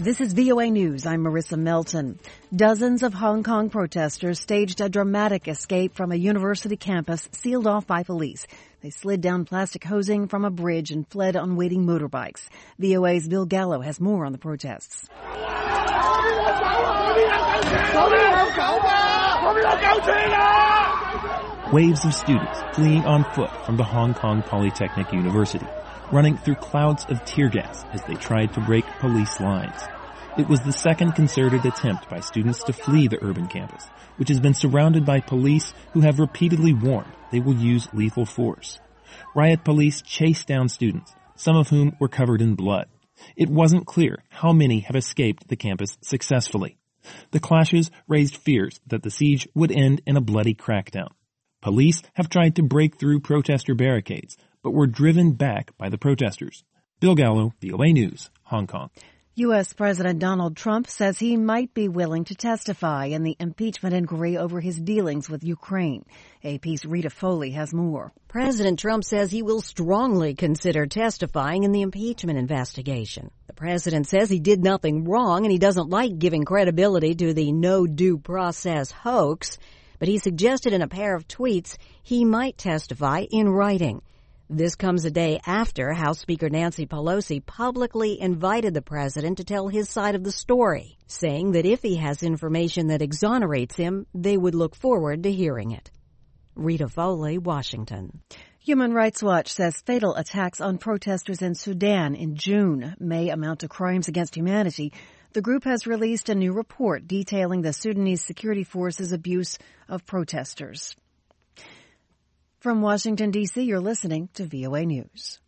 This is VOA News. I'm Marissa Melton. Dozens of Hong Kong protesters staged a dramatic escape from a university campus sealed off by police. They slid down plastic hosing from a bridge and fled on waiting motorbikes. VOA's Bill Gallo has more on the protests. Waves of students fleeing on foot from the Hong Kong Polytechnic University, running through clouds of tear gas as they tried to break police lines. It was the second concerted attempt by students to flee the urban campus, which has been surrounded by police who have repeatedly warned they will use lethal force. Riot police chased down students, some of whom were covered in blood. It wasn't clear how many have escaped the campus successfully. The clashes raised fears that the siege would end in a bloody crackdown. Police have tried to break through protester barricades, but were driven back by the protesters. Bill Gallo, VOA News, Hong Kong. U.S. President Donald Trump says he might be willing to testify in the impeachment inquiry over his dealings with Ukraine. AP's Rita Foley has more. President Trump says he will strongly consider testifying in the impeachment investigation. The president says he did nothing wrong and he doesn't like giving credibility to the no due process hoax, but he suggested in a pair of tweets he might testify in writing. This comes a day after House Speaker Nancy Pelosi publicly invited the president to tell his side of the story, saying that if he has information that exonerates him, they would look forward to hearing it. Rita Foley, Washington. Human Rights Watch says fatal attacks on protesters in Sudan in June may amount to crimes against humanity. The group has released a new report detailing the Sudanese security forces' abuse of protesters. From Washington, D.C., you're listening to VOA News.